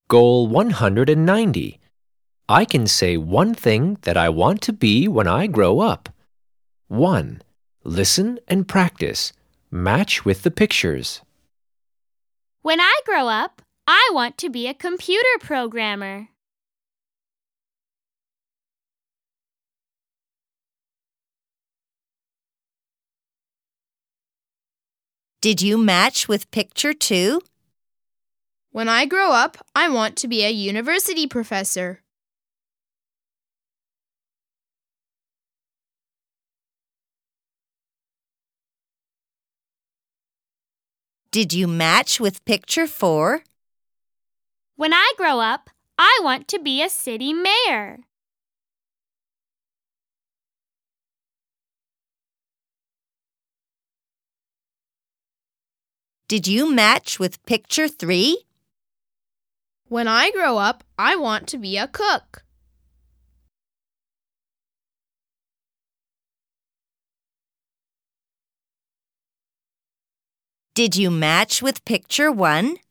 Goal 190. I can say one thing that I want to be when I grow up. 1. Listen and practice. Match with the pictures. When I grow up, I want to be a computer programmer. Did you match with picture 2? When I grow up, I want to be a university professor. Did you match with picture 4? When I grow up, I want to be a city mayor. Did you match with picture 3? When I grow up, I want to be a cook. Did you match with picture 1?